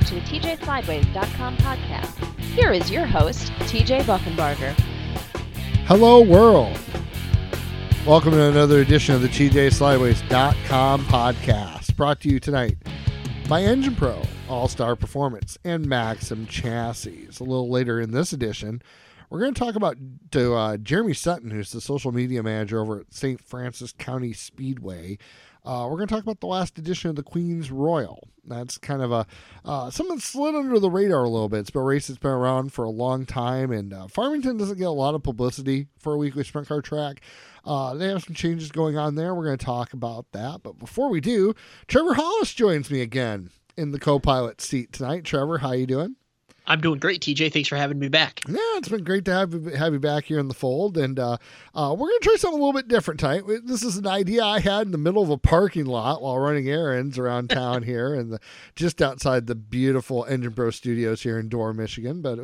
to the TJSlideways.com podcast. Here is your host, TJ Buchenbarger. Hello, world. Welcome to another edition of the TJSlideways.com podcast, brought to you tonight by Engine Pro, All-Star Performance, and Maxim Chassis. A little later in this edition, we're going to talk about Jeremy Sutton, who's the social media manager over at St. Francis County Speedway. We're going to talk about the last edition of the Queens Royal. That's kind of something that slid under the radar a little bit. It's been a race that's been around for a long time, and Farmington doesn't get a lot of publicity for a weekly sprint car track. They have some changes going on there. We're going to talk about that. But before we do, Trevor Hollis joins me again in the co-pilot seat tonight. Trevor, how you doing? I'm doing great, TJ. Thanks for having me back. Yeah, it's been great to have you back here in the fold. And we're going to try something a little bit different tonight. This is an idea I had in the middle of a parking lot while running errands around town here, and just outside the beautiful Engine Pro Studios here in Dorr, Michigan. But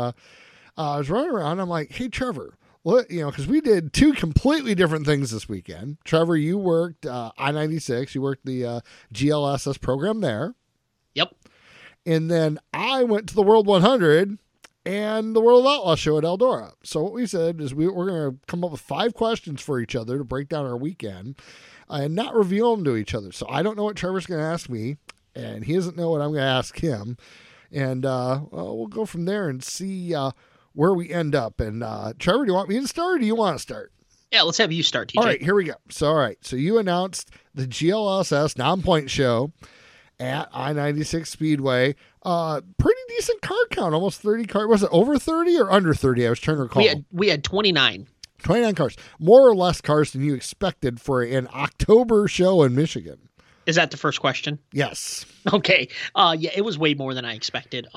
I was running around. I'm like, hey, Trevor. Well, because we did two completely different things this weekend. Trevor, you worked I-96. You worked the GLSS program there. Yep. And then I went to the World 100 and the World of Outlaw show at Eldora. So what we said is we're going to come up with 5 questions for each other to break down our weekend and not reveal them to each other. So I don't know what Trevor's going to ask me, and he doesn't know what I'm going to ask him. And we'll go from there and see where we end up. And Trevor, do you want me to start or do you want to start? Yeah, let's have you start, TJ. All right, here we go. So you announced the GLSS non-point show at I-96 Speedway. Pretty decent car count, almost 30 cars. Was it over 30 or under 30? I was trying to recall. We had 29. 29 cars. More or less cars than you expected for an October show in Michigan. Is that the first question? Yes. Okay. Yeah, it was way more than I expected.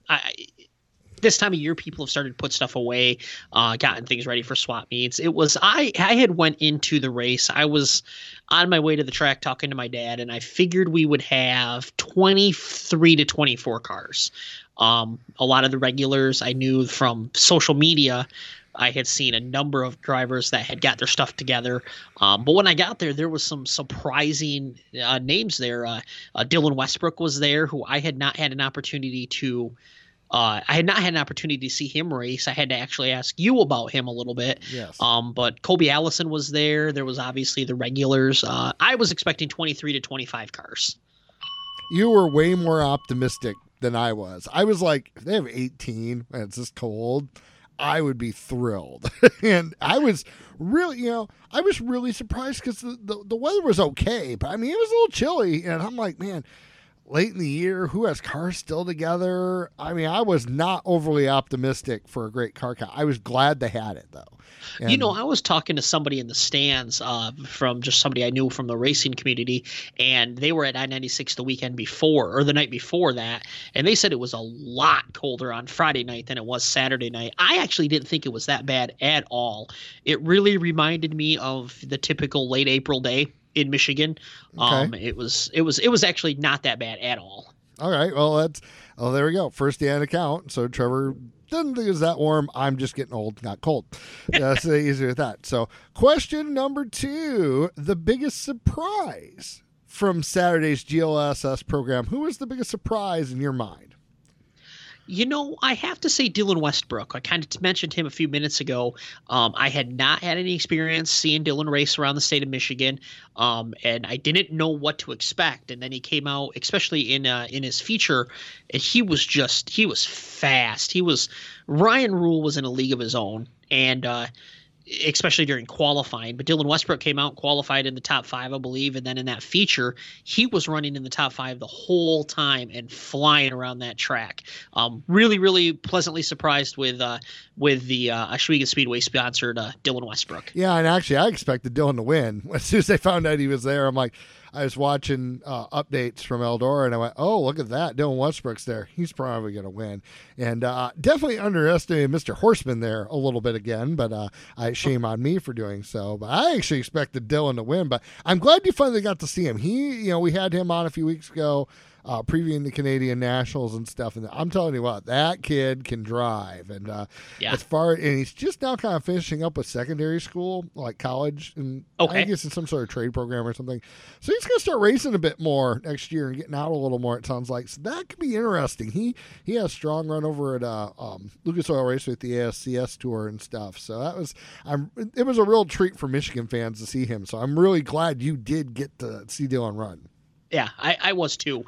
This time of year, people have started to put stuff away, gotten things ready for swap meets. I had went into the race. I was on my way to the track talking to my dad, and I figured we would have 23 to 24 cars. A lot of the regulars I knew from social media. I had seen a number of drivers that had got their stuff together. But when I got there, there was some surprising names there. Dylan Westbrook was there, who I had not had an opportunity to see him race. I had to actually ask you about him a little bit. Yes. But Kobe Allison was there. There was obviously the regulars. I was expecting 23 to 25 cars. You were way more optimistic than I was. I was like, if they have 18 and it's this cold, I would be thrilled. And I was really, surprised because the weather was okay. But I mean, it was a little chilly. And I'm like, man, late in the year, who has cars still together? I mean, I was not overly optimistic for a great car count. I was glad they had it, though. And, I was talking to somebody in the stands from just somebody I knew from the racing community, and they were at I-96 the weekend before, or the night before that, and they said it was a lot colder on Friday night than it was Saturday night. I actually didn't think it was that bad at all. It really reminded me of the typical late April day in Michigan. Okay. It was actually not that bad at all. All right. Well, there we go. First day on account. So Trevor doesn't think it's that warm. I'm just getting old, not cold. That's easier with that. So question number 2, the biggest surprise from Saturday's GLSS program. Who was the biggest surprise in your mind? I have to say Dylan Westbrook. I kind of mentioned him a few minutes ago. I had not had any experience seeing Dylan race around the state of Michigan, and I didn't know what to expect. And then he came out, especially in his feature, and he was fast. Ryan Rule was in a league of his own, and especially during qualifying. But Dylan Westbrook came out and qualified in the top 5, I believe. And then in that feature, he was running in the top 5 the whole time and flying around that track. Really, really pleasantly surprised with the Oswego Speedway sponsored Dylan Westbrook. Yeah, and actually I expected Dylan to win. As soon as they found out he was there, I'm like, I was watching updates from Eldora, and I went, oh, look at that. Dylan Westbrook's there. He's probably going to win. And definitely underestimated Mr. Horseman there a little bit again, but shame on me for doing so. But I actually expected Dylan to win, but I'm glad you finally got to see him. We had him on a few weeks ago. previewing the Canadian Nationals and stuff. And I'm telling you what, that kid can drive. And and he's just now kind of finishing up a secondary school, like college, and I guess in some sort of trade program or something. So he's going to start racing a bit more next year and getting out a little more, it sounds like. So that could be interesting. He has a strong run over at Lucas Oil Raceway with the ASCS Tour and stuff. So it was a real treat for Michigan fans to see him. So I'm really glad you did get to see Dylan run. Yeah, I was too.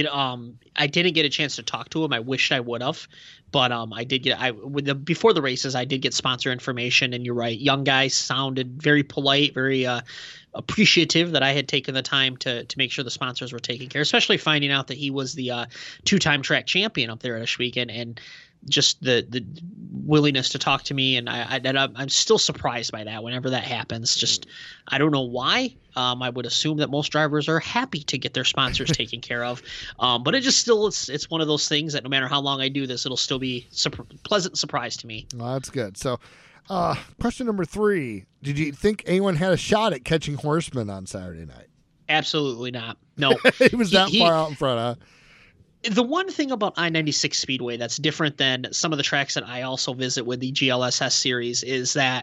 I didn't get a chance to talk to him. I wished I would have, but I did get. Before the races, I did get sponsor information, and you're right. Young guy sounded very polite, very appreciative that I had taken the time to make sure the sponsors were taken care, especially finding out that he was the 2-time track champion up there at Ashwegan, and just the willingness to talk to me. And I'm still surprised by that whenever that happens. Just, I don't know why. I would assume that most drivers are happy to get their sponsors taken care of. But it's one of those things that no matter how long I do this, it'll still be pleasant surprise to me. Well, that's good. So question number 3, did you think anyone had a shot at catching Horseman on Saturday night? Absolutely not. No. It was that far out in front, huh? The one thing about I-96 Speedway that's different than some of the tracks that I also visit with the GLSS series is that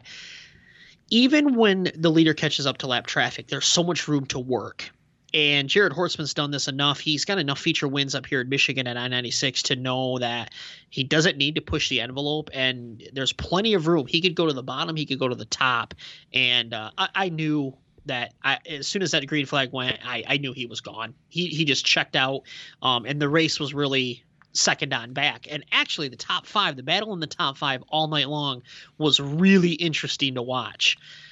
even when the leader catches up to lap traffic, there's so much room to work. And Jared Horstman's done this enough. He's got enough feature wins up here in Michigan at I-96 to know that he doesn't need to push the envelope, and there's plenty of room. He could go to the bottom. He could go to the top. And I knew that as soon as that green flag went, I knew he was gone. He just checked out, and the race was really second on back. And actually, the top 5, the battle in the top 5 all night long was really interesting to watch.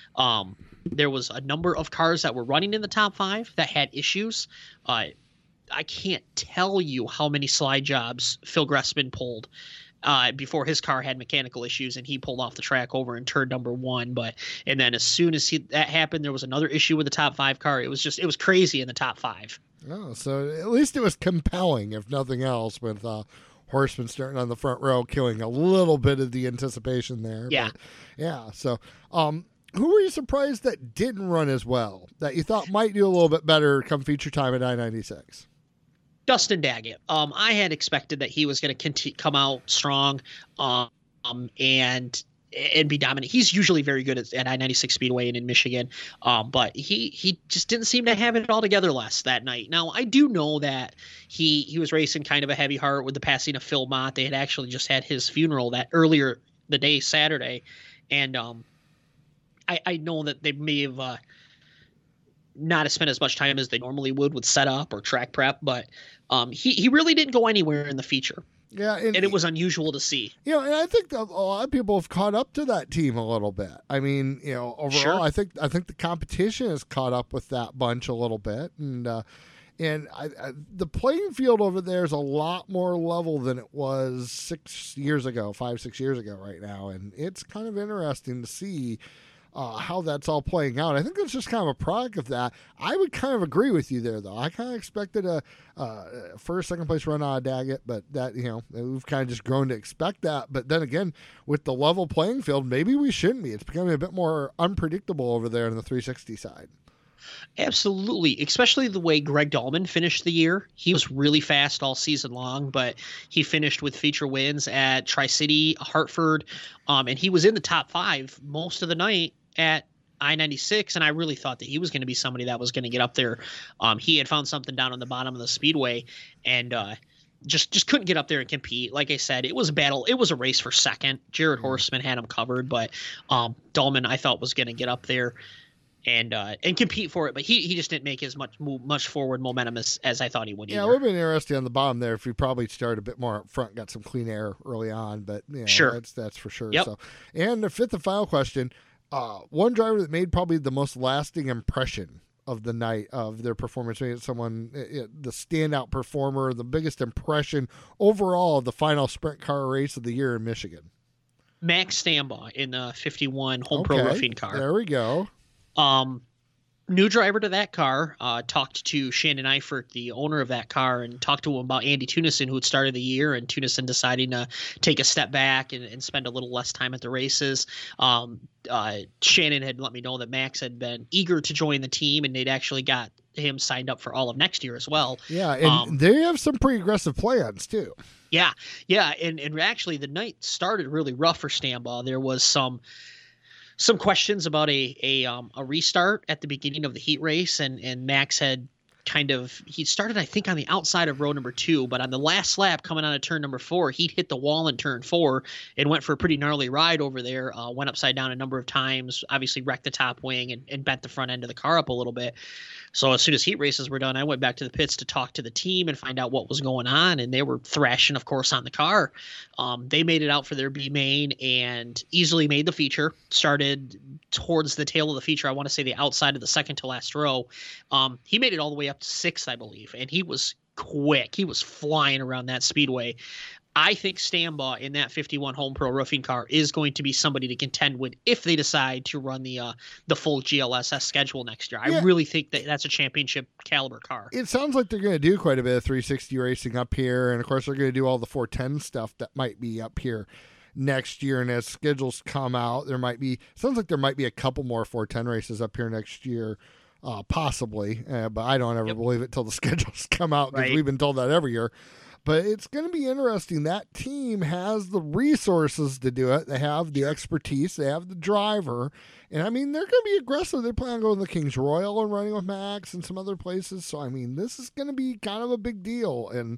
There was a number of cars that were running in the top 5 that had issues. I can't tell you how many slide jobs Phil Gressman pulled before his car had mechanical issues and he pulled off the track over in turn number 1. And then as soon as that happened, there was another issue with the top 5 car. It was crazy in the top 5. Oh, so at least it was compelling, if nothing else, with Horseman starting on the front row, killing a little bit of the anticipation there. Yeah. But, yeah. So, who were you surprised that didn't run as well, that you thought might do a little bit better come feature time at I-96? Dustin Daggett. I had expected that he was going to come out strong and be dominant. He's usually very good at I-96 Speedway and in Michigan, but he just didn't seem to have it all together that night. Now, I do know that he was racing kind of a heavy heart with the passing of Phil Mott. They had actually just had his funeral that earlier the day, Saturday, and I know that they may have not spent as much time as they normally would with setup or track prep, but he really didn't go anywhere in the feature. Yeah, and it was unusual to see. And I think a lot of people have caught up to that team a little bit. I mean, overall, sure. I think the competition has caught up with that bunch a little bit, and the playing field over there is a lot more level than it was 6 years ago, 5-6 years ago, right now, and it's kind of interesting to see how that's all playing out. I think it's just kind of a product of that. I would kind of agree with you there, though. I kind of expected a first, second place run out of Daggett, but that, we've kind of just grown to expect that. But then again, with the level playing field, maybe we shouldn't be. It's becoming a bit more unpredictable over there on the 360 side. Absolutely, especially the way Greg Dahlman finished the year. He was really fast all season long, but he finished with feature wins at Tri-City, Hartford, and he was in the top 5 most of the night at I-96, and I really thought that he was going to be somebody that was going to get up there. He had found something down on the bottom of the speedway, and just couldn't get up there and compete. Like I said, it was a battle. It was a race for second. Jared Horstman had him covered, but Dahlman, I thought, was going to get up there and compete for it, but he just didn't make as much forward momentum as I thought he would. Yeah, it would have been interesting on the bottom there if he probably started a bit more up front, got some clean air early on, but sure, that's for sure. Yep. So, and the fifth and final question, one driver that made probably the most lasting impression of the night of their performance, maybe someone, the standout performer, the biggest impression overall of the final sprint car race of the year in Michigan. Max Stambaugh in the 51 Home Pro Roofing car. There we go. New driver to that car, talked to Shannon Eifert, the owner of that car, and talked to him about Andy Tunison, who had started the year, and Tunison deciding to take a step back and spend a little less time at the races. Shannon had let me know that Max had been eager to join the team, and they'd actually got him signed up for all of next year as well. Yeah, and they have some pretty aggressive plans too. Yeah, and actually the night started really rough for Stambaugh. There was some questions about a restart at the beginning of the heat race, and Max had he started, I think, on the outside of row number 2, but on the last lap coming on to turn number 4, he'd hit the wall in turn 4 and went for a pretty gnarly ride over there, went upside down a number of times, obviously wrecked the top wing and bent the front end of the car up a little bit. So as soon as heat races were done, I went back to the pits to talk to the team and find out what was going on, and they were thrashing, of course, on the car. They made it out for their B main and easily made the feature, started towards the tail of the feature. I want to say the outside of the second to last row. He made it all the way up to 6th, I believe, and he was quick. He was flying around that speedway. I think Stambaugh in that 51 Home Pro roofing car is going to be somebody to contend with if they decide to run the full GLSS schedule next year. I really think that's a championship caliber car. It sounds like they're going to do quite a bit of 360 racing up here, and of course they're going to do all the 410 stuff that might be up here next year. And as schedules come out, sounds like there might be a couple more 410 races up here next year. Possibly, but I don't ever believe it till the schedules come out, because we've been told that every year. But it's going to be interesting. That team has the resources to do it. They have the expertise. They have the driver. And, I mean, they're going to be aggressive. They plan on going to the Kings Royal and running with Max and some other places. So, I mean, this is going to be kind of a big deal. And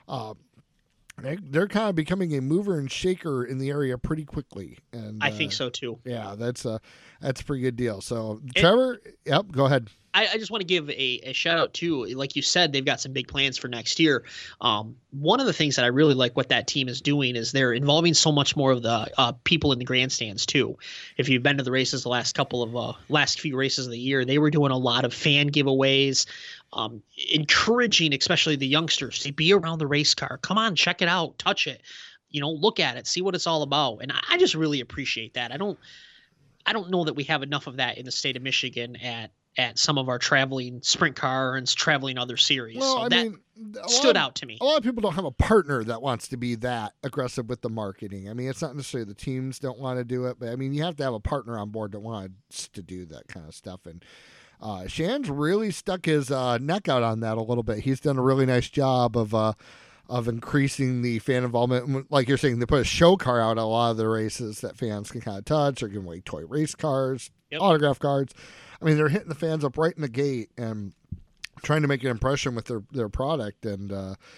they're kind of becoming a mover and shaker in the area pretty quickly. And I think so, too. Yeah, that's a pretty good deal. So, Trevor, go ahead. I just want to give a shout out too. Like you said, they've got some big plans for next year. One of the things that I really like what that team is doing is they're involving so much more of the people in the grandstands too. If you've been to the races the last few races of the year, they were doing a lot of fan giveaways, encouraging especially the youngsters to be around the race car. Come on, check it out, touch it, look at it, see what it's all about. And I just really appreciate that. I don't know that we have enough of that in the state of Michigan at some of our traveling sprint car and traveling other series. Well, so that stood out to me. A lot of people don't have a partner that wants to be that aggressive with the marketing. I mean, it's not necessarily the teams don't want to do it, but I mean, you have to have a partner on board that wants to do that kind of stuff. And Shan's really stuck his neck out on that a little bit. He's done a really nice job of increasing the fan involvement. Like you're saying, they put a show car out at a lot of the races that fans can kind of touch. They're giving away toy race cars, autograph cards. I mean, they're hitting the fans up right in the gate and trying to make an impression with their product. And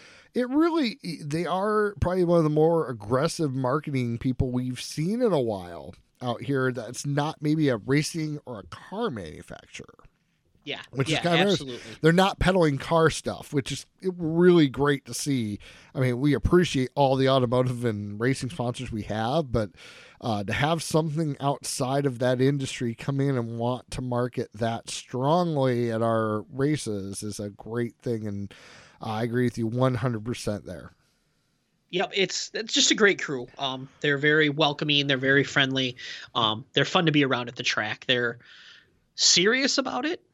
they are probably one of the more aggressive marketing people we've seen in a while out here that's not maybe a racing or a car manufacturer. Yeah, which is kind of absolutely. They're not peddling car stuff, which is really great to see. I mean, we appreciate all the automotive and racing sponsors we have, but to have something outside of that industry come in and want to market that strongly at our races is a great thing, and I agree with you 100% there. Yep, it's just a great crew. They're very welcoming. They're very friendly. They're fun to be around at the track. They're serious about it.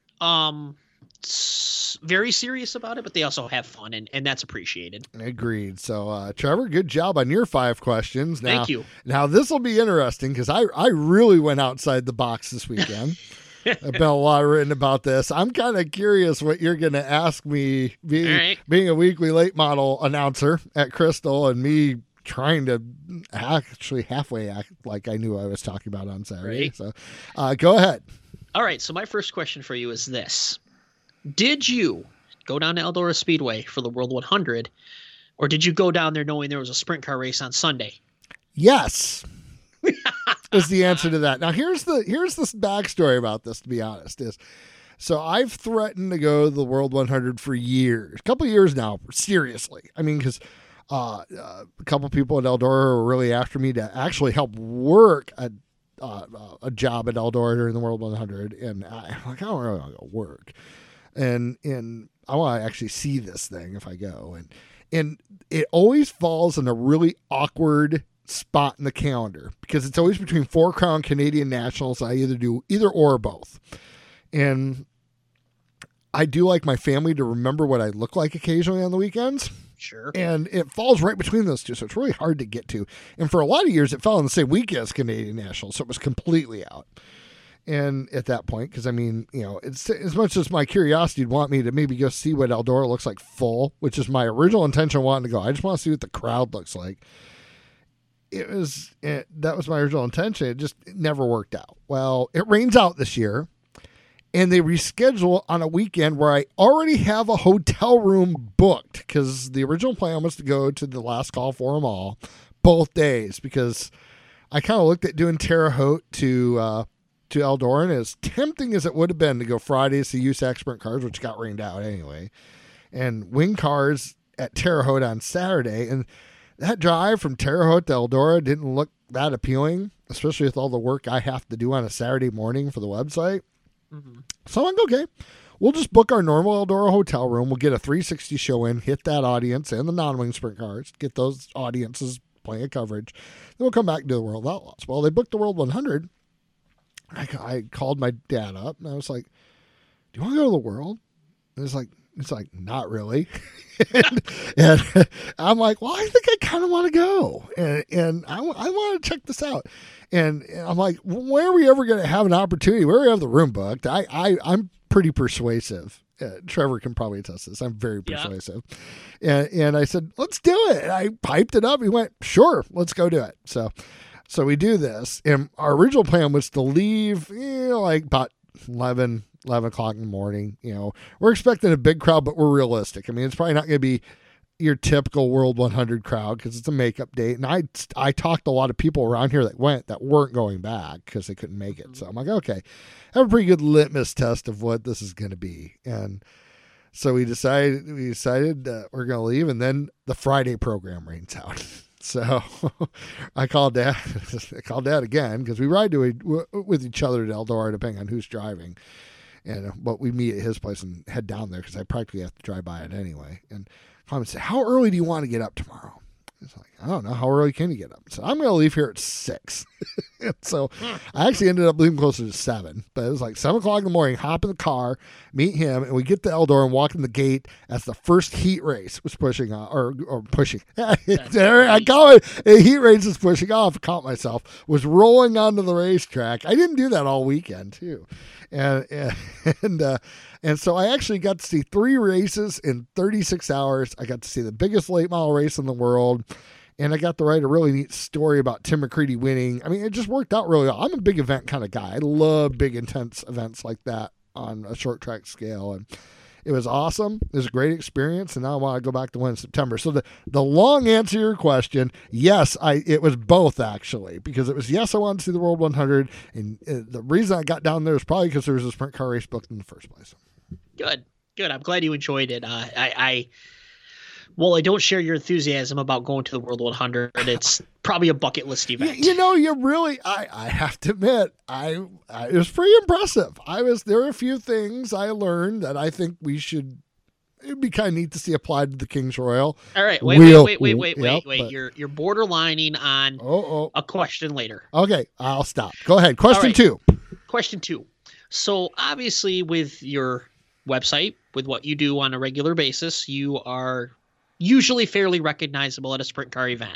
Very serious about it, but they also have fun, and that's appreciated. Agreed. So, Trevor, good job on your 5 questions. Now, thank you. Now, this will be interesting because I really went outside the box this weekend. I've been a lot written about this. I'm kind of curious what you're going to ask me, being a weekly late model announcer at Crystal and me trying to actually halfway act like I knew I was talking about on Saturday. Right. So go ahead. All right, so my first question for you is this. Did you go down to Eldora Speedway for the World 100, or did you go down there knowing there was a sprint car race on Sunday? Yes, is the answer to that. Now, here's the backstory about this, to be honest, so I've threatened to go to the World 100 for years, a couple of years now, seriously. I mean, because a couple people at Eldora were really after me to actually help work a job at Eldora during the World 100, and I'm like, I don't really want to go work, and I want to actually see this thing if I go, and it always falls in a really awkward spot in the calendar because it's always between 4 Crown Canadian Nationals. I either do either or both, and I do like my family to remember what I look like occasionally on the weekends. Sure. And it falls right between those two, so it's really hard to get to. And for a lot of years, it fell on the same week as Canadian Nationals, so it was completely out. And at that point, because I mean, it's as much as my curiosity would want me to maybe go see what Eldora looks like full, which is my original intention wanting to go. I just want to see what the crowd looks like. That was my original intention. It never worked out. Well, it rains out this year, and they reschedule on a weekend where I already have a hotel room booked, because the original plan was to go to the Last Call Forum all both days, because I kind of looked at doing Terre Haute to Eldora, and as tempting as it would have been to go Fridays to USAC Sprint Cars, which got rained out anyway, and wing cars at Terre Haute on Saturday, and that drive from Terre Haute to Eldora didn't look that appealing, especially with all the work I have to do on a Saturday morning for the website. Mm-hmm. So I'm like, okay, we'll just book our normal Eldora hotel room. We'll get a 360 show in, hit that audience and the non-wing sprint cars, get those audiences plenty of coverage. Then we'll come back and do the World Outlaws. Well, they booked the World 100. I called my dad up and I was like, do you want to go to the World? And it's like, not really. and I'm like, well, I think I kind of want to go. And I want to check this out. And I'm like, where are we ever going to have an opportunity? Where do we have the room booked? I'm pretty persuasive. Trevor can probably attest to this. I'm very persuasive. Yeah. And I said, let's do it. And I piped it up. He went, sure, let's go do it. So we do this. And our original plan was to leave, like about 11 o'clock in the morning. We're expecting a big crowd, but we're realistic. I mean, it's probably not going to be your typical World 100 crowd because it's a makeup date. And I talked to a lot of people around here that weren't going back because they couldn't make it. So I'm like, okay, I have a pretty good litmus test of what this is going to be. And so we decided we're going to leave, and then the Friday program rains out. So I called Dad. I called Dad again because we ride with each other to Eldora depending on who's driving. But we meet at his place and head down there because I practically have to drive by it anyway. And Clement said, how early do you want to get up tomorrow? It's like, I don't know. How early can you get up? So I'm going to leave here at 6. So I actually ended up leaving closer to 7. But it was like 7 o'clock in the morning, hop in the car, meet him, and we get to Eldora and walk in the gate as the first heat race was pushing off, or pushing. I call it a heat race is pushing off. I caught myself. Was rolling onto the racetrack. I didn't do that all weekend, too. And so I actually got to see 3 races in 36 hours. I got to see the biggest late model race in the world. And I got to write a really neat story about Tim McCready winning. I mean, it just worked out really well. I'm a big event kind of guy. I love big, intense events like that on a short track scale. And it was awesome. It was a great experience. And now I want to go back to win in September. So the long answer to your question, yes, it was both actually, because it was, yes, I wanted to see the World 100. And the reason I got down there was probably because there was a sprint car race booked in the first place. Good. I'm glad you enjoyed it. Well, I don't share your enthusiasm about going to the World 100. It's probably a bucket list event. You really, I have to admit, it was pretty impressive. There were a few things I learned that I think it'd be kind of neat to see applied to the Kings Royal. All right. Wait. You're borderlining on a question later. Okay. I'll stop. Go ahead. Question 2. Question 2. So obviously with your website, with what you do on a regular basis, you are usually fairly recognizable at a sprint car event.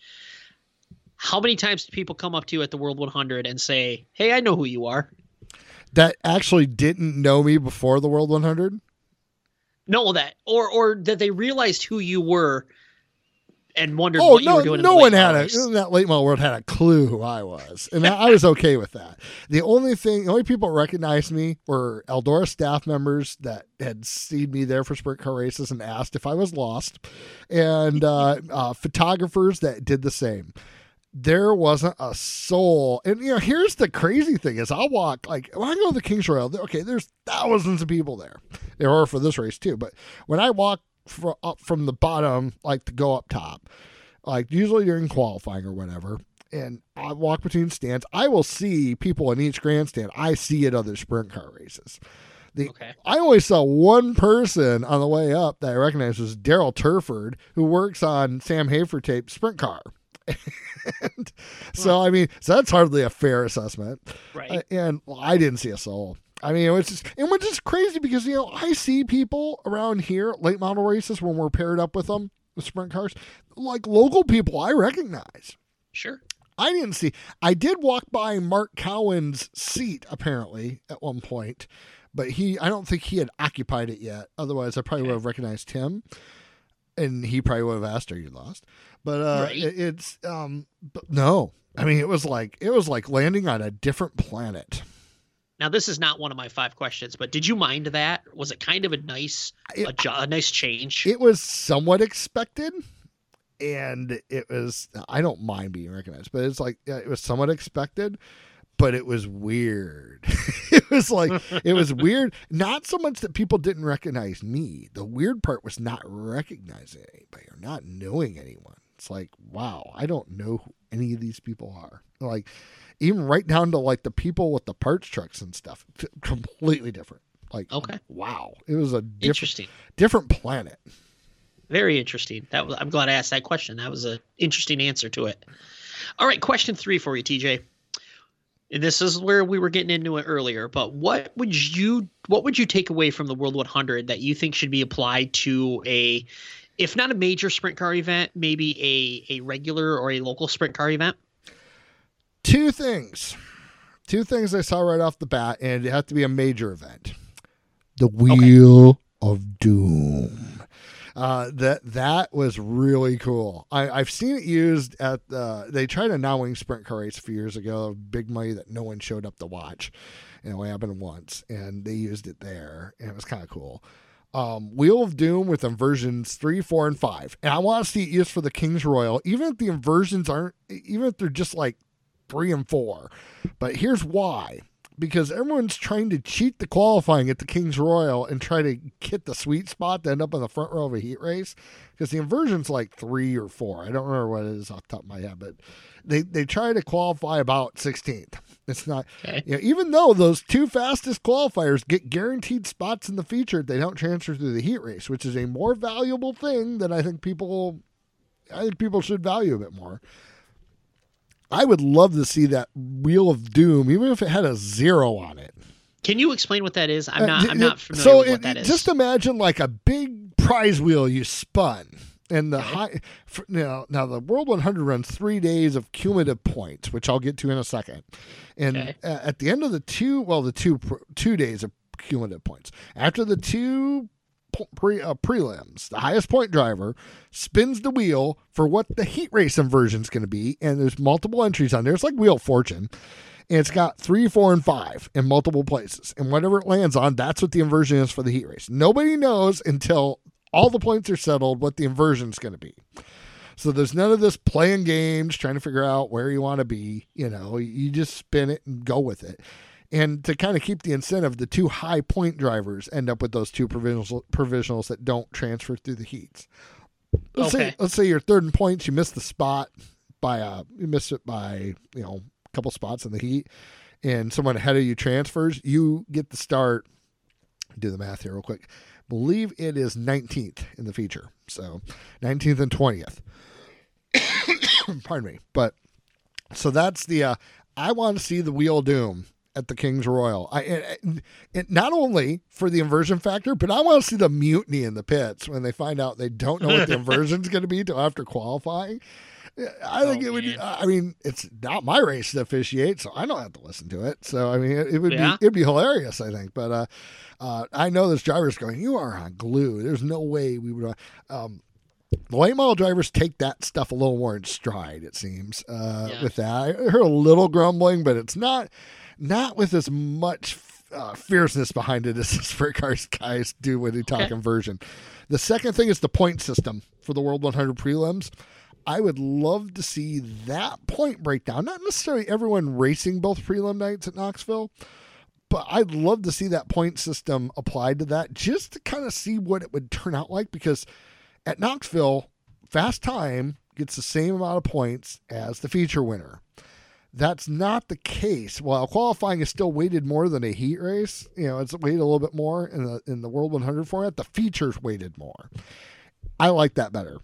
How many times do people come up to you at the World 100 and say, hey, I know who you are? That actually didn't know me before the World 100? No, or that they realized who you were and wondered what you were doing. No one in that late model world had a clue who I was, and I was okay with that. The only people who recognized me were Eldora staff members that had seen me there for sprint car races and asked if I was lost, and photographers that did the same. There wasn't a soul. And here's the crazy thing is I'll walk, like when I go to the Kings Royal, there's thousands of people there. There are for this race too, but when I walk up from the bottom, like to go up top, like usually during qualifying or whatever, and I walk between stands, I will see people in each grandstand I see at other sprint car races. I only saw one person on the way up that I recognized was Daryl Turford, who works on Sam Hafer tape sprint car. So that's hardly a fair assessment, right? And I didn't see a soul. I mean, which is crazy because I see people around here at late model races when we're paired up with them with sprint cars, like local people I recognize. Sure. I didn't see. I did walk by Mark Cowan's seat apparently at one point, but I don't think he had occupied it yet. Otherwise, I probably would have recognized him, and he probably would have asked, "Are you lost?" But but no. I mean, it was like landing on a different planet. Now, this is not one of my 5 questions, but did you mind that? Was it kind of a nice change? It was somewhat expected, and it was. I don't mind being recognized, but it's like it was somewhat expected, but it was weird. It was weird. Not so much that people didn't recognize me. The weird part was not recognizing anybody or not knowing anyone. It's like, wow, I don't know who any of these people are. Like, even right down to like the people with the parts trucks and stuff, completely different. Like, okay, wow, it was a different planet. Very interesting. I'm glad I asked that question. That was an interesting answer to it. All right, question 3 for you, TJ. And this is where we were getting into it earlier, but what would you take away from the World 100 that you think should be applied to if not a major sprint car event, maybe a regular or a local sprint car event? Two things I saw right off the bat, and it had to be a major event. The Wheel of Doom. That was really cool. I've seen it used at they tried a Nowing sprint car race a few years ago, big money that no one showed up to watch. It only happened once, and they used it there, and it was kind of cool. Wheel of Doom with inversions 3, 4, and 5. And I want to see it used for the King's Royal, even if the inversions even if they're just like 3 and 4. But here's why. Because everyone's trying to cheat the qualifying at the King's Royal and try to hit the sweet spot to end up in the front row of a heat race. Because the inversion's like 3 or 4. I don't remember what it is off the top of my head, but they try to qualify about 16th. It's not, even though those 2 fastest qualifiers get guaranteed spots in the feature, they don't transfer through the heat race, which is a more valuable thing that I think people should value a bit more. I would love to see that Wheel of Doom, even if it had a 0 on it. Can you explain what that is? I'm not familiar with what that is. Just imagine like a big prize wheel you spun. And now the World 100 runs 3 days of cumulative points, which I'll get to in a second. And at the end of the 2 days of cumulative points, after the 2 prelims, the highest point driver spins the wheel for what the heat race inversion is going to be, and there's multiple entries on there. It's like Wheel of Fortune, and it's got 3, 4, and 5 in multiple places, and whatever it lands on, that's what the inversion is for the heat race. Nobody knows until all the points are settled what the inversion is going to be. So there's none of this playing games, trying to figure out where you want to be. You just spin it and go with it. And to kind of keep the incentive, the 2 high point drivers end up with those 2 provisionals that don't transfer through the heats. Let's say you're third in points, you missed the spot you missed it by a couple spots in the heat, and someone ahead of you transfers, you get the start. Do the math here real quick. Believe it is 19th in the feature, so 19th and 20th. Pardon me, but so that's the. I want to see the Wheel of Doom at the King's Royal. Not only for the inversion factor, but I want to see the mutiny in the pits when they find out they don't know what the inversion is going to be till after qualifying. I think it would. I mean, it's not my race to officiate, so I don't have to listen to it. So I mean, it'd be hilarious, I think. But I know this driver's going, "You are on glue. There's no way we would." The late model drivers take that stuff a little more in stride, it seems. With that, I heard a little grumbling, but it's not with as much fierceness behind it as the sprint cars guys do when they talk inversion. The second thing is the point system for the World 100 prelims. I would love to see that point breakdown. Not necessarily everyone racing both prelim nights at Knoxville, but I'd love to see that point system applied to that just to kind of see what it would turn out like, because at Knoxville, fast time gets the same amount of points as the feature winner. That's not the case. While qualifying is still weighted more than a heat race, it's weighted a little bit more in the World 100 format. The feature's weighted more. I like that better.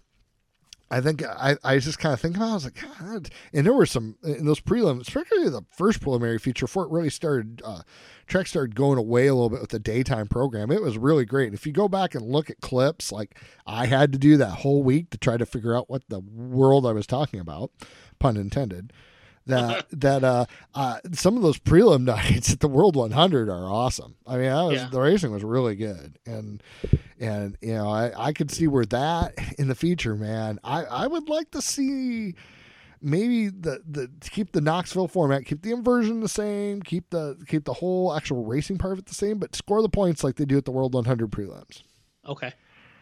I think I just kind of think about it. I was like, God. And there were some in those prelims, particularly the first preliminary feature before it really started, Trek started going away a little bit with the daytime program. It was really great. If you go back and look at clips, like I had to do that whole week to try to figure out what the world I was talking about, pun intended. that some of those prelim nights at the World 100 are awesome. I mean, the racing was really good, and you know, I could see where that in the future, man. I would like to see maybe the keep the Knoxville format, keep the inversion the same, keep the whole actual racing part of it the same, but score the points like they do at the World 100 prelims. Okay.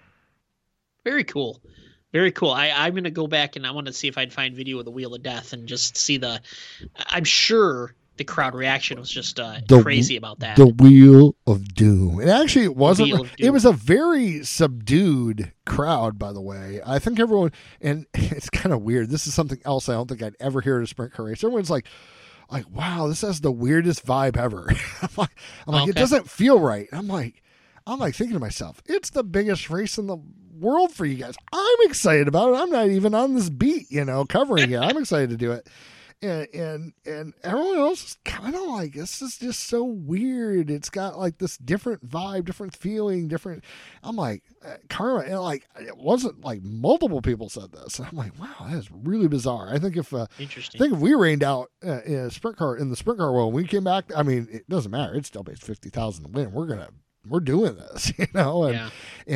Very cool. Very cool. I'm going to go back and I want to see if I'd find video of the Wheel of Death and just see I'm sure the crowd reaction was just crazy about that. The Wheel of Doom. And actually, it wasn't. It was a very subdued crowd, by the way. I think everyone, and it's kind of weird. This is something else I don't think I'd ever hear at a sprint car race. Everyone's like, wow, this has the weirdest vibe ever. I'm like, okay. It doesn't feel right. I'm like thinking to myself, it's the biggest race in the world for you guys. I'm excited about it. I'm not even on this beat, covering it. I'm excited to do it. And everyone else is kind of like, this is just so weird. It's got like this different vibe, different feeling, different. I'm like, Karma, and like it wasn't like multiple people said this. And I'm like, wow, that is really bizarre. I think if interesting. I think if we rained out in the sprint car world, when we came back, I mean, it doesn't matter. It still pays 50,000 to win. We're doing this, and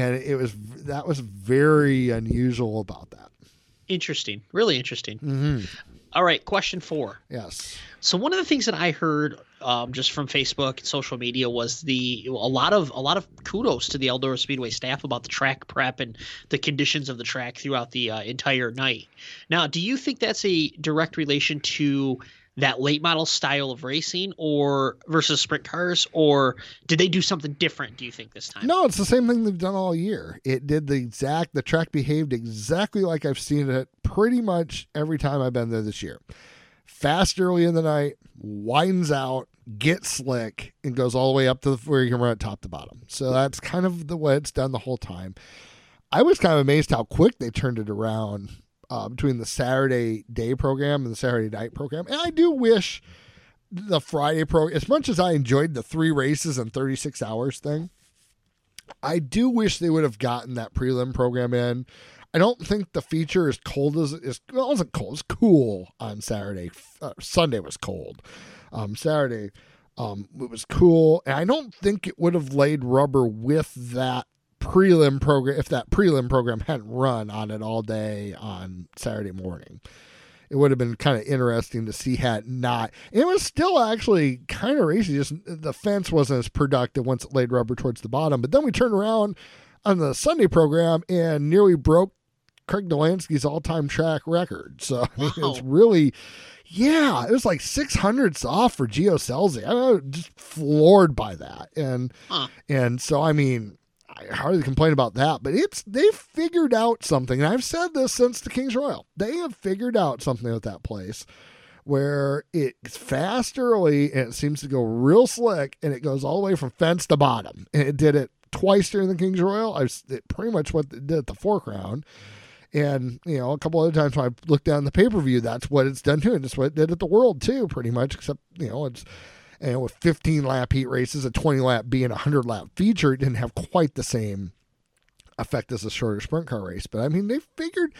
that was very unusual about that. Interesting. Really interesting. Mm-hmm. All right. Question 4. Yes. So one of the things that I heard just from Facebook and social media was a lot of kudos to the Eldora Speedway staff about the track prep and the conditions of the track throughout the entire night. Now, do you think that's a direct relation to that late model style of racing or versus sprint cars, or did they do something different, do you think, this time? No, it's the same thing they've done all year. It did the track behaved exactly like I've seen it pretty much every time I've been there this year. Fast early in the night, widens out, gets slick, and goes all the way up to where you can run it top to bottom. So that's kind of the way it's done the whole time. I was kind of amazed how quick they turned it around between the Saturday day program and the Saturday night program. And I do wish the Friday program, as much as I enjoyed the 3 races in 36 hours thing, I do wish they would have gotten that prelim program in. I don't think the feature is cold as it wasn't cold. It was cool on Saturday. Sunday was cold. Saturday, it was cool. And I don't think it would have laid rubber with that prelim program if that prelim program hadn't run on it all day on Saturday morning. It would have been kind of interesting to see had not. It was still actually kind of racy. Just the fence wasn't as productive once it laid rubber towards the bottom. But then we turned around on the Sunday program and nearly broke Craig Delansky's all-time track record. So I mean, it's really, it was like 600ths off for Gio Scelzi. I know, just floored by that. And so I mean, I hardly complain about that, but they've figured out something. And I've said this since the Kings Royal. They have figured out something with that place where it's fast early and it seems to go real slick and it goes all the way from fence to bottom. And it did it twice during the Kings Royal. Pretty much what it did at the Four Crown. And, a couple other times when I looked down the pay-per-view, that's what it's done too. And that's what it did at the World too, pretty much, except, it's, with 15 lap heat races, a 20 lap being a 100 lap feature, it didn't have quite the same effect as a shorter sprint car race. But I mean, they figured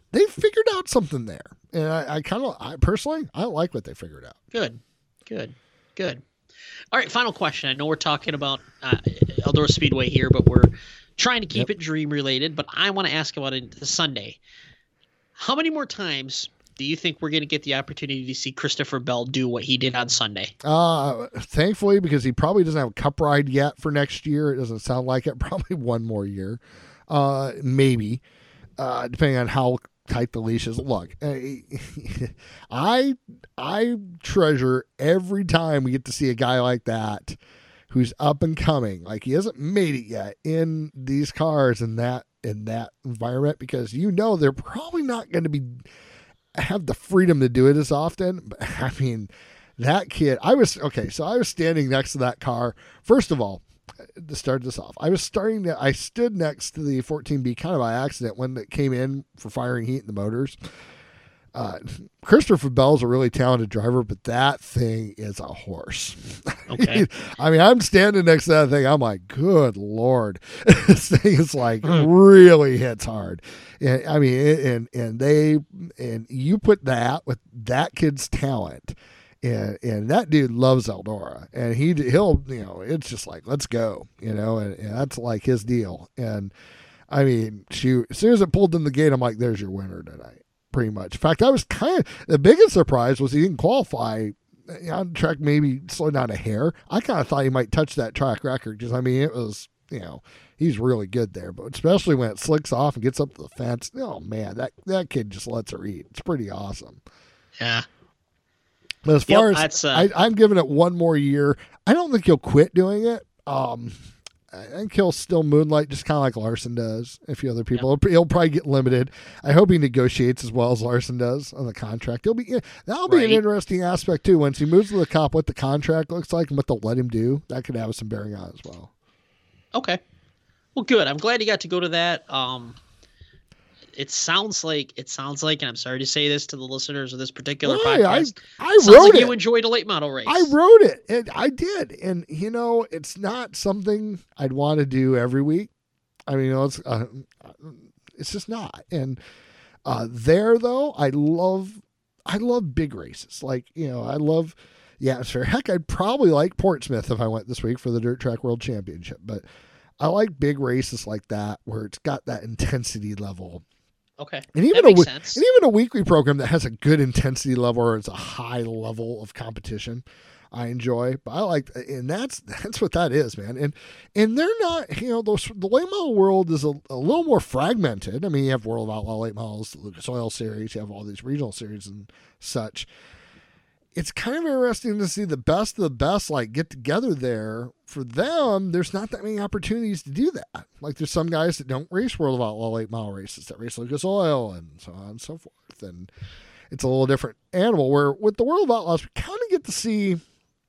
out something there. And I personally like what they figured out. Good. All right. Final question. I know we're talking about Eldora Speedway here, but we're trying to keep it dream related, but I want to ask about it this Sunday. How many more times do you think we're going to get the opportunity to see Christopher Bell do what he did on Sunday? Thankfully, because he probably doesn't have a cup ride yet for next year. It doesn't sound like it. Probably one more year. Maybe, depending on how tight the leash is. Look, I treasure every time we get to see a guy like that who's up and coming. Like, he hasn't made it yet in these cars in that environment, because they're probably not going to have the freedom to do it as often. But I mean, that kid, I was standing next to that car. First of all, to start this off, I stood next to the 14B kind of by accident when it came in for firing heat in the motors. Christopher Bell's a really talented driver, but that thing is a horse. Okay. I mean, I'm standing next to that thing. I'm like, good Lord, this thing is like really hits hard. And I mean, and you put that with that kid's talent, and that dude loves Eldora, and he'll it's just like, let's go, and that's like his deal. And I mean, shoot, as soon as it pulled in the gate, I'm like, there's your winner tonight. Pretty much. In fact, I was the biggest surprise was he didn't qualify on track, maybe slow down a hair. I kind of thought he might touch that track record because, I mean, it was, he's really good there. But especially when it slicks off and gets up to the fence, oh, man, that kid just lets her eat. It's pretty awesome. Yeah. But as far as I'm giving it one more year, I don't think he'll quit doing it. I think he'll still moonlight just kind of like Larson does. A few other people, He'll probably get limited. I hope he negotiates as well as Larson does on the contract. That'll be an interesting aspect too. Once he moves to the Cup, what the contract looks like and what they'll let him do, that could have some bearing on it as well. Okay, well, good. I'm glad he got to go to that. It sounds like, and I'm sorry to say this to the listeners of this particular podcast. I wrote it. You enjoyed a late model race. I wrote it, and I did. And it's not something I'd want to do every week. I mean, it's just not. And there though, I love big races. Like, I love the atmosphere. Heck, I'd probably like Portsmouth if I went this week for the Dirt Track World Championship. But I like big races like that where it's got that intensity level. Okay. And even a weekly program that has a good intensity level or it's a high level of competition, I enjoy. But I like, and that's what that is, man. And they're not, the late model world is a little more fragmented. I mean, you have World of Outlaw late models, the Lucas Oil series, you have all these regional series and such. It's kind of interesting to see the best of the best like get together there. For them, there's not that many opportunities to do that. Like there's some guys that don't race World of Outlaw late model races that race Lucas Oil and so on and so forth. And it's a little different animal where with the World of Outlaws, we kind of get to see,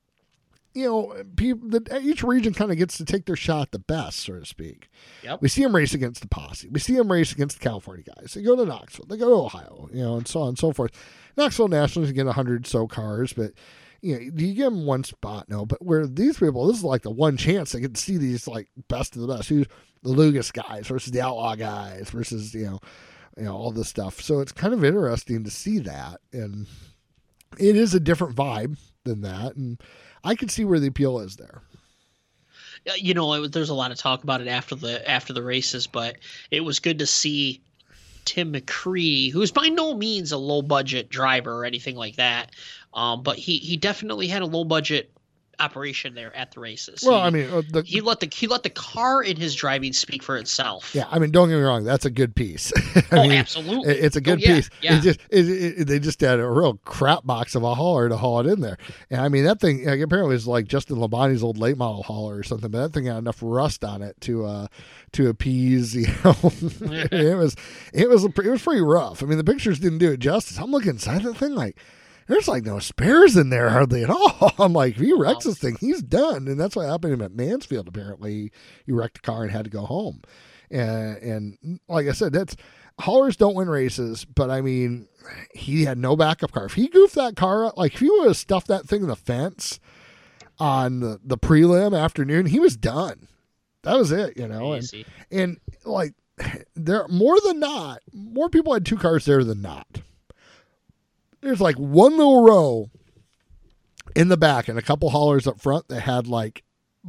people that each region kind of gets to take their shot at the best, so to speak. Yep. We see them race against the Posse. We see them race against the California guys. They go to Knoxville. They go to Ohio, and so on and so forth. Knoxville Nationals, you get 100 so cars, but do you give them one spot? No, but where these people, this is like the one chance they get to see these like best of the best. Who's the Lugas guys versus the Outlaw guys versus all this stuff. So it's kind of interesting to see that, and it is a different vibe than that, and I can see where the appeal is there. There's a lot of talk about it after the races, but it was good to see Tim McCready, who's by no means a low budget driver or anything like that, but he definitely had a low budget operation there at the races. Well, he let the car in his driving speak for itself. Yeah, I mean, don't get me wrong, that's a good piece. Absolutely, it's a good piece. Yeah. They just had a real crap box of a hauler to haul it in there, and I mean that thing apparently was like Justin Labonte's old late model hauler or something, but that thing had enough rust on it to appease. It was pretty rough. I mean, the pictures didn't do it justice. I'm looking inside that thing like, there's like no spares in there hardly at all. I'm like, if he wrecks this thing, he's done. And that's what happened to him at Mansfield, apparently. He wrecked a car and had to go home. And like I said, haulers don't win races, but I mean, he had no backup car. If he goofed that car up, like if he would have stuffed that thing in the fence on the prelim afternoon, he was done. That was it, and like there more people had two cars there than not. There's like one little row in the back and a couple haulers up front that had like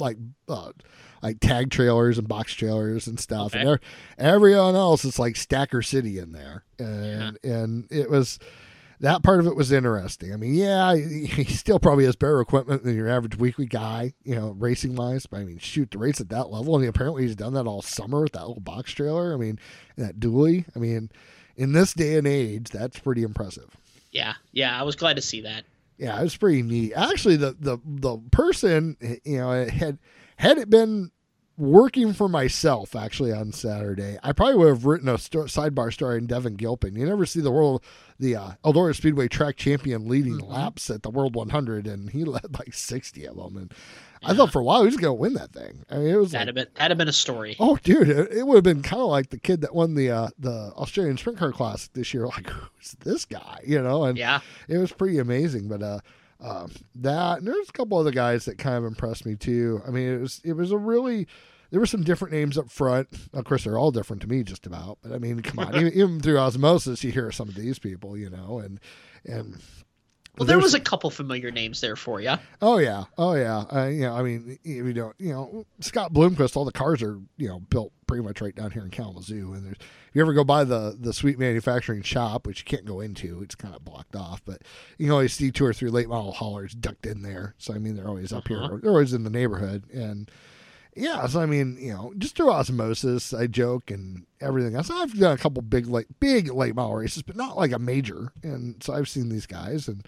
tag trailers and box trailers and stuff. Okay. And everyone else is like Stacker City in there. And it was, that part of it was interesting. I mean, he still probably has better equipment than your average weekly guy, racing wise. But I mean, shoot, to race at that level. And apparently he's done that all summer with that little box trailer. I mean, that dually. I mean, in this day and age, that's pretty impressive. Yeah, I was glad to see that. Yeah, it was pretty neat. Actually, the person, had it been working for myself actually on Saturday, I probably would have written a sidebar story in Devin Gilpin. You never see the Eldora Speedway track champion leading laps at the World 100, and he led like 60 of them. And I thought for a while he was going to win that thing. I mean, it was that'd have been a story. Oh, dude, it would have been kind of like the kid that won the Australian Sprint Car Classic this year. Like, who's this guy? And it was pretty amazing. But that, and there's a couple other guys that kind of impressed me too. I mean, it was a really. There were some different names up front. Of course, they're all different to me, just about. But I mean, come on, even through osmosis, you hear some of these people, and. Well, there was a couple familiar names there for you. Oh yeah. I mean, if you don't, Scott Bloomquist, all the cars are, built pretty much right down here in Kalamazoo. And if you ever go by the Sweet Manufacturing shop, which you can't go into, it's kind of blocked off, but you can always see 2 or 3 late model haulers ducked in there. So I mean, they're always up here. They're always in the neighborhood. And yeah, so I mean, just through osmosis, I joke and everything else. I've done a couple big late model races, but not like a major. And so I've seen these guys, and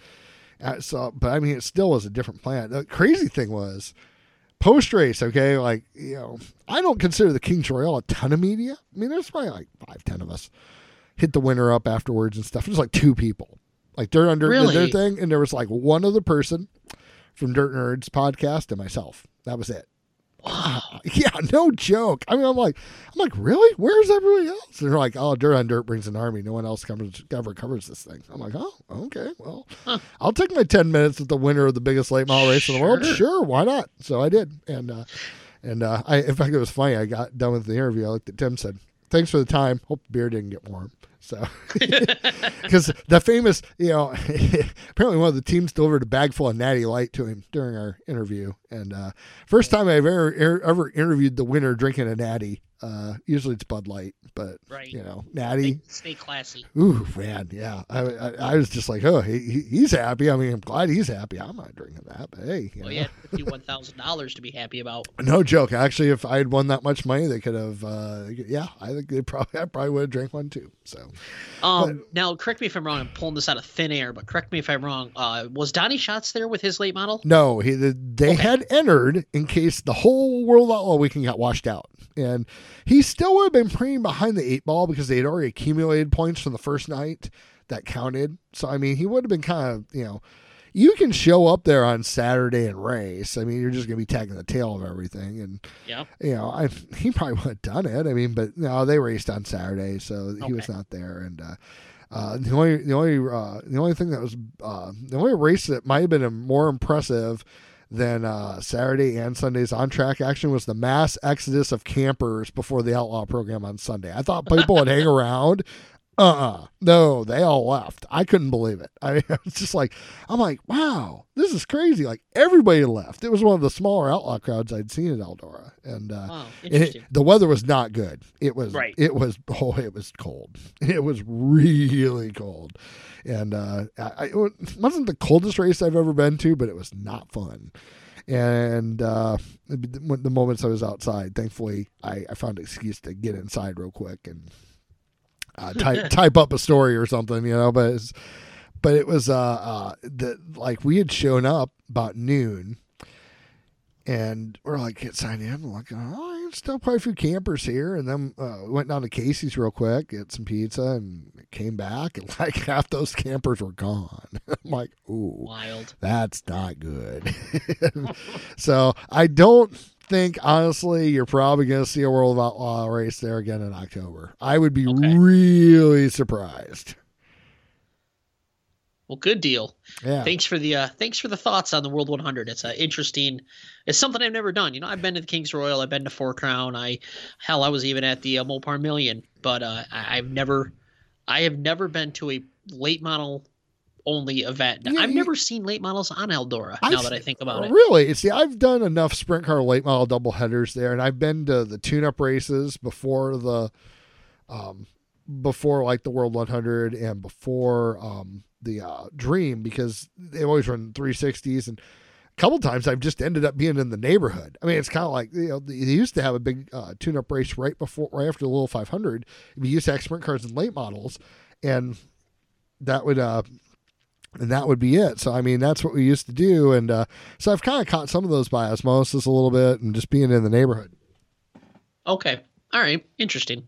but I mean, it still was a different plan. The crazy thing was post race. Okay, like I don't consider the Kings Royal a ton of media. I mean, there's probably like 5-10 of us hit the winner up afterwards and stuff. It was like 2 people, like Dirt on Dirt did their thing, and there was like one other person from Dirt Nerds podcast and myself. That was it. Wow. Yeah, no joke. I mean, I'm like, really? Where's everybody else? And they're like, oh, Dirt on Dirt brings an army. No one else ever covers this thing. I'm like, oh, okay. Well, I'll take my 10 minutes with the winner of the biggest late model race in the world. Sure, why not? So I did. And in fact, it was funny. I got done with the interview. I looked at Tim and said, thanks for the time. Hope the beer didn't get warm. So, because the famous, apparently one of the teams delivered a bag full of Natty Light to him during our interview. And first time I've ever interviewed the winner drinking a Natty. Usually it's Bud Light, but Natty. Stay classy. Ooh, man, yeah. I was just like, oh, he's happy. I mean, I'm glad he's happy. I'm not drinking that, but hey. Well, you had $51,000 to be happy about. No joke. Actually, if I had won that much money, they could have. I think I probably would have drank one too. So. Now, correct me if I'm wrong. I'm pulling this out of thin air, but correct me if I'm wrong. Was Donnie Schatz there with his late model? No, they had entered in case the whole World Outlaw Weekend got washed out. And he still would have been pretty behind the 8 ball because they had already accumulated points from the first night that counted. So, I mean, he would have been kind of, you can show up there on Saturday and race. I mean, you're just going to be tagging the tail of everything. And, he probably would have done it. I mean, but no, they raced on Saturday, so he was not there. And, the only thing that was, the only race that might have been more impressive than Saturday and Sunday's on-track action was the mass exodus of campers before the Outlaw program on Sunday. I thought people would hang around. No, they all left. I couldn't believe it. I was just like, I'm like, wow, this is crazy. Like everybody left. It was one of the smaller Outlaw crowds I'd seen at Eldora, and the weather was not good. It was it was cold. It was really cold, and it wasn't the coldest race I've ever been to, but it was not fun. And the moments I was outside, thankfully, I found an excuse to get inside real quick and type up a story or something, but it was like we had shown up about noon, and we're like, get signed in. I'm like, oh, there's still probably a few campers here, and then we went down to Casey's real quick, get some pizza, and came back, and like half those campers were gone. I'm like, ooh, wild. That's not good. So I don't think, honestly, you're probably going to see a World of Outlaw race there again in October. I would be really surprised. Well, good deal. Yeah. Thanks for the thoughts on the World 100. It's interesting. It's something I've never done. I've been to the Kings Royal. I've been to Four Crown. I was even at the Mopar Million. But I have never been to a late model only event. I've never seen late models on Eldora. Now that I think about it. Really? See, I've done enough sprint car late model double headers there, and I've been to the tune-up races before like the World 100 and before the Dream, because they always run 360s, and a couple times I've just ended up being in the neighborhood. I mean, it's kind of like, they used to have a big tune-up race right after the Little 500. We used to have sprint cars and late models, and that would be it. So, I mean, that's what we used to do. And so I've kind of caught some of those by osmosis a little bit and just being in the neighborhood. Okay. All right. Interesting.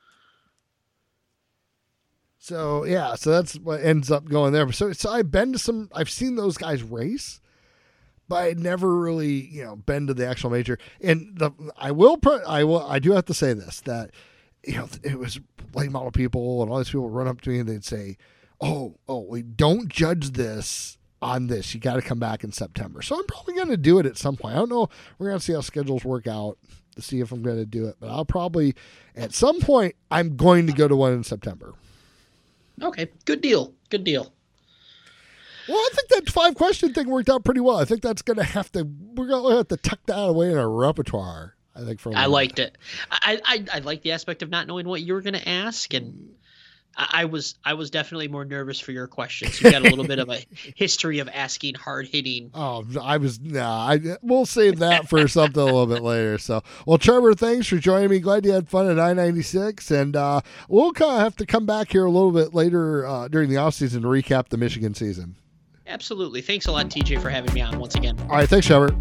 So yeah, so that's what ends up going there. So I've seen those guys race, but I never really, been to the actual major. And I do have to say this, that, it was late model people and all these people would run up to me and they'd say, oh, we don't judge this on this. You got to come back in September. So I'm probably going to do it at some point. I don't know. We're going to see how schedules work out to see if I'm going to do it, but I'll probably at some point, I'm going to go to one in September. Okay. Good deal. Good deal. Well, I think that 5-question thing worked out pretty well. I think we're going to have to tuck that away in our repertoire. I think I liked it. I like the aspect of not knowing what you were going to ask, and I was definitely more nervous for your questions. You got a little bit of a history of asking hard hitting. Oh, we'll save that for something a little bit later. So, well, Trevor, thanks for joining me. Glad you had fun at I-96, and we'll kind of have to come back here a little bit later during the off season to recap the Michigan season. Absolutely. Thanks a lot, TJ, for having me on once again. All right. Thanks, Trevor.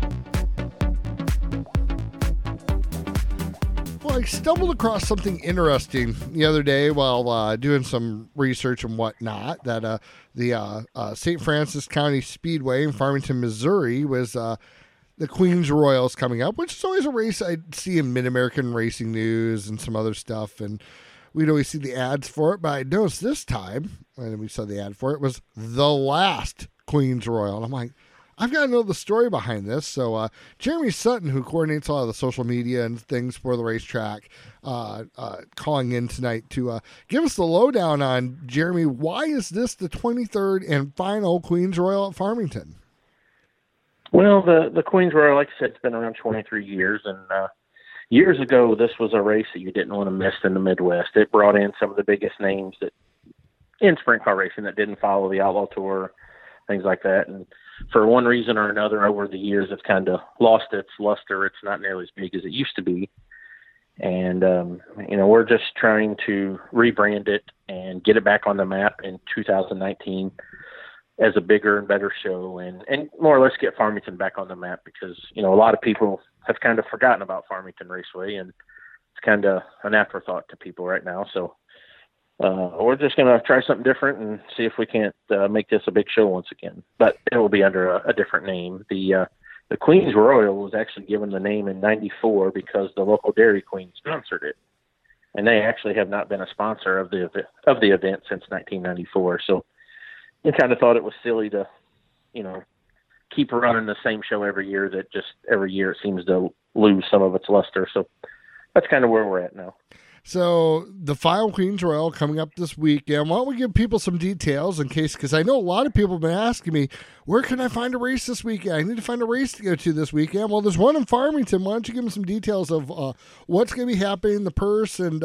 Well, I stumbled across something interesting the other day while doing some research and whatnot, that the St. Francis County Speedway in Farmington, Missouri was the Queens Royals coming up, which is always a race I see in Mid-American Racing News and some other stuff, and we'd always see the ads for it, but I noticed this time, when we saw the ad for it, was the last Queens Royal. And I'm like, I've got to know the story behind this. So Jeremy Sutton, who coordinates a lot of the social media and things for the racetrack, calling in tonight to give us the lowdown on, Jeremy, why is this the 23rd and final Queens Royal at Farmington? Well, the Queens Royal, like I said, it's been around 23 years, and years ago, this was a race that you didn't want to miss in the Midwest. It brought in some of the biggest names that in sprint car racing that didn't follow the Outlaw Tour, things like that. And for one reason or another, over the years, it's kind of lost its luster. It's not nearly as big as it used to be. And, we're just trying to rebrand it and get it back on the map in 2019 as a bigger and better show, and more or less get Farmington back on the map, because, a lot of people have kind of forgotten about Farmington Raceway, and it's kind of an afterthought to people right now. So we're just going to try something different and see if we can't make this a big show once again. But it will be under a different name. The Queens Royal was actually given the name in '94 because the local Dairy Queen sponsored it, and they actually have not been a sponsor of the event since 1994. So we kind of thought it was silly to, keep running the same show every year. That just every year it seems to lose some of its luster. So that's kind of where we're at now. So the final Queens Royal coming up this weekend. Why don't we give people some details in case, because I know a lot of people have been asking me, where can I find a race this weekend? I need to find a race to go to this weekend. Well, there's one in Farmington. Why don't you give them some details of what's going to be happening, the purse and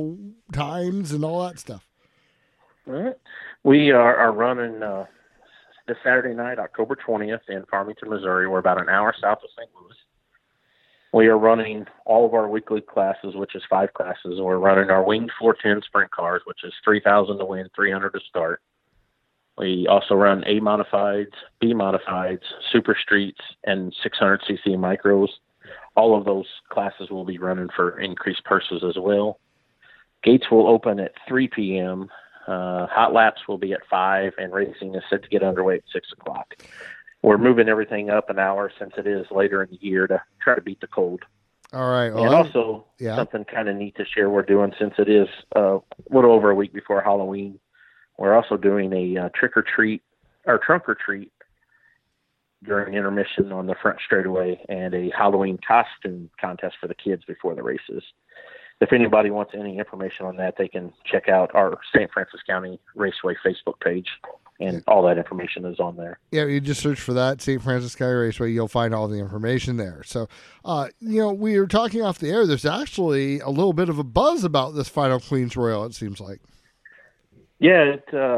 times and all that stuff? All right. We are running this Saturday night, October 20th in Farmington, Missouri. We're about an hour south of St. Louis. We are running all of our weekly classes, which is 5 classes. We're running our winged 410 sprint cars, which is 3,000 to win, 300 to start. We also run A modifieds, B modifieds, super streets, and 600cc micros. All of those classes will be running for increased purses as well. Gates will open at 3 p.m. Hot laps will be at 5, and racing is set to get underway at 6 o'clock. We're moving everything up an hour since it is later in the year to try to beat the cold. All right. Well, and also something kind of neat to share we're doing, since it is a little over a week before Halloween. We're also doing a trunk or treat during intermission on the front straightaway, and a Halloween costume contest for the kids before the races. If anybody wants any information on that, they can check out our St. Francis County Raceway Facebook page, and all that information is on there. Yeah, you just search for that, St. Francis County Raceway. You'll find all the information there. So, we were talking off the air. There's actually a little bit of a buzz about this final Queens Royal, it seems like. Yeah,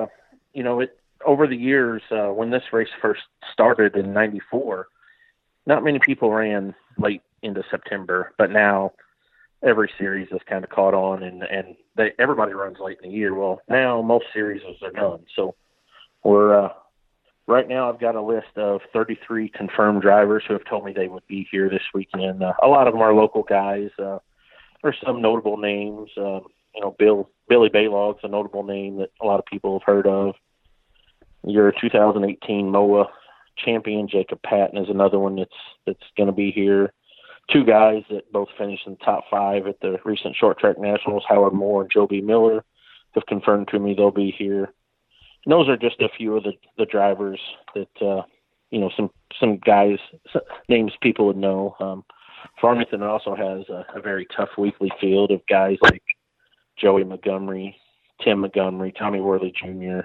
it over the years, when this race first started in '94, not many people ran late into September, but now every series has kind of caught on, and everybody runs late in the year. Well, now most series are done. So we're right now I've got a list of 33 confirmed drivers who have told me they would be here this weekend. A lot of them are local guys. there's some notable names. Billy Baylog's a notable name that a lot of people have heard of. Your 2018 MOA champion Jacob Patton is another one that's going to be here. Two guys that both finished in the top 5 at the recent short track nationals, Howard Moore and Joby Miller, have confirmed to me they'll be here. And those are just a few of the drivers that some guys, names people would know. Farmington also has a very tough weekly field of guys like Joey Montgomery, Tim Montgomery, Tommy Worley Jr.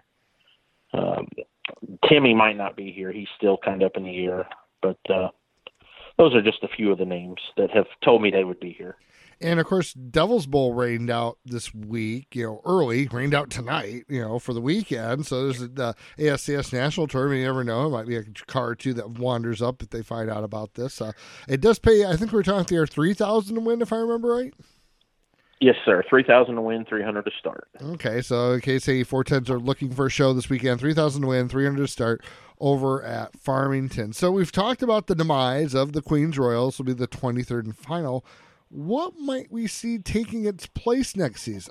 Timmy might not be here. He's still kind of up in the air, but those are just a few of the names that have told me they would be here. And, of course, Devil's Bowl rained out this week, early, rained out tonight, for the weekend. So there's the ASCS National Tournament. You never know. It might be a car or two that wanders up if they find out about this. It does pay, I think we were talking there, $3,000 to win, if I remember right? Yes, sir. $3,000 to win, $300 to start. Okay, so in case any 410s are looking for a show this weekend, $3,000 to win, $300 to start over at Farmington. So we've talked about the demise of the Queens Royals. This will be the 23rd and final. What might we see taking its place next season?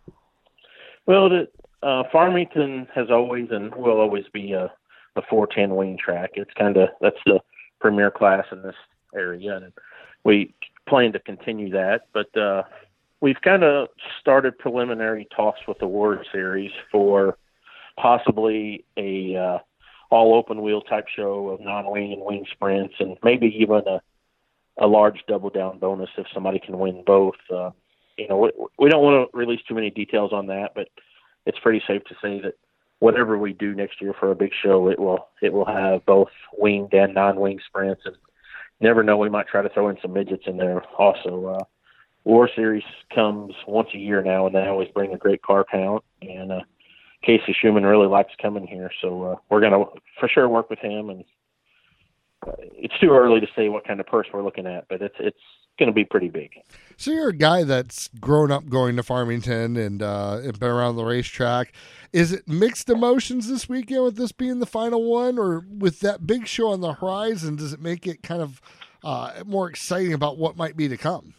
Well, Farmington has always and will always be a 410 wing track. It's that's the premier class in this area, and we plan to continue that. But we've kind of started preliminary talks with the World Series for possibly a all open wheel type show of non-wing and wing sprints, and maybe even a large double down bonus if somebody can win both. We don't want to release too many details on that, but it's pretty safe to say that whatever we do next year for a big show, it will have both winged and non-wing sprints. And never know, we might try to throw in some midgets in there also. War Series comes once a year now, and they always bring a great car count. And Casey Schumann really likes coming here, so we're going to for sure work with him. And it's too early to say what kind of purse we're looking at, but it's going to be pretty big. So you're a guy that's grown up going to Farmington and been around the racetrack. Is it mixed emotions this weekend with this being the final one, or with that big show on the horizon, does it make it kind of more exciting about what might be to come?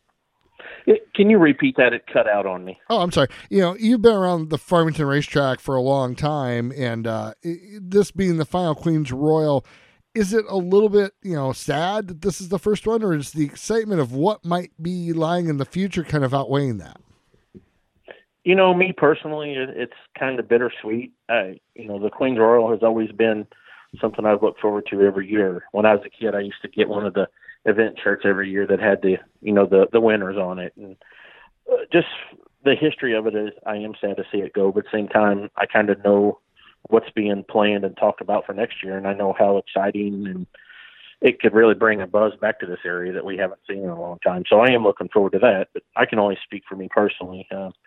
Can you repeat that? It cut out on me. Oh, I'm sorry. You've been around the Farmington racetrack for a long time, and this being the final Queens Royal, is it a little bit, sad that this is the first one, or is the excitement of what might be lying in the future kind of outweighing that? Me personally, it's kind of bittersweet. The Queens Royal has always been something I've looked forward to every year. When I was a kid, I used to get one of the event shirts every year that had the winners on it. And just the history of it is, I am sad to see it go, but at the same time, I kind of know what's being planned and talked about for next year, and I know how exciting and it could really bring a buzz back to this area that we haven't seen in a long time. So I am looking forward to that, but I can only speak for me personally.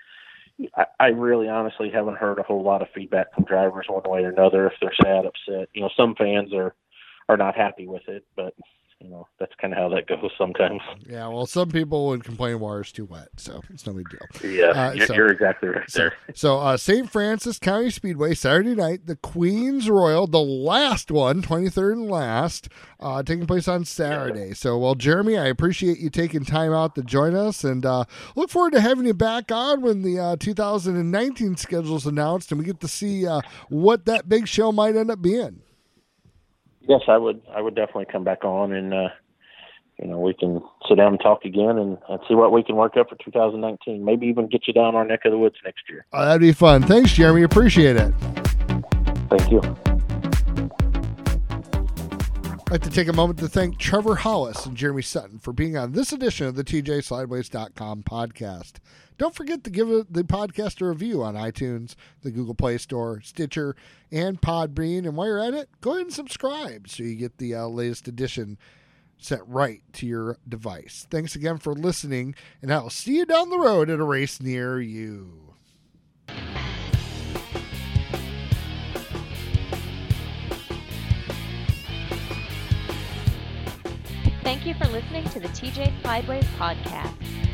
I really honestly haven't heard a whole lot of feedback from drivers one way or another, if they're sad, upset. Some fans are not happy with it, but that's kind of how that goes sometimes. Yeah, well, some people would complain water's too wet, so it's no big deal. Yeah, you're exactly right there. So St. Francis County Speedway, Saturday night, the Queens Royal, the last one, 23rd and last, taking place on Saturday. Yeah. So, well, Jeremy, I appreciate you taking time out to join us, and look forward to having you back on when the 2019 schedule is announced, and we get to see what that big show might end up being. Yes, I would definitely come back on, and we can sit down and talk again and see what we can work up for 2019. Maybe even get you down our neck of the woods next year. That'd be fun. Thanks, Jeremy. Appreciate it. Thank you. I'd like to take a moment to thank Trevor Hollis and Jeremy Sutton for being on this edition of the TJSlideways.com podcast. Don't forget to give the podcast a review on iTunes, the Google Play Store, Stitcher, and Podbean. And while you're at it, go ahead and subscribe so you get the latest edition sent right to your device. Thanks again for listening, and I'll see you down the road at a race near you. Thank you for listening to the TJ Slideways podcast.